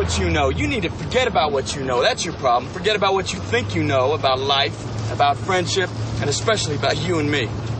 what you know. You need to forget about what you know. That's your problem. Forget about what you think you know about life, about friendship, and especially about you and me.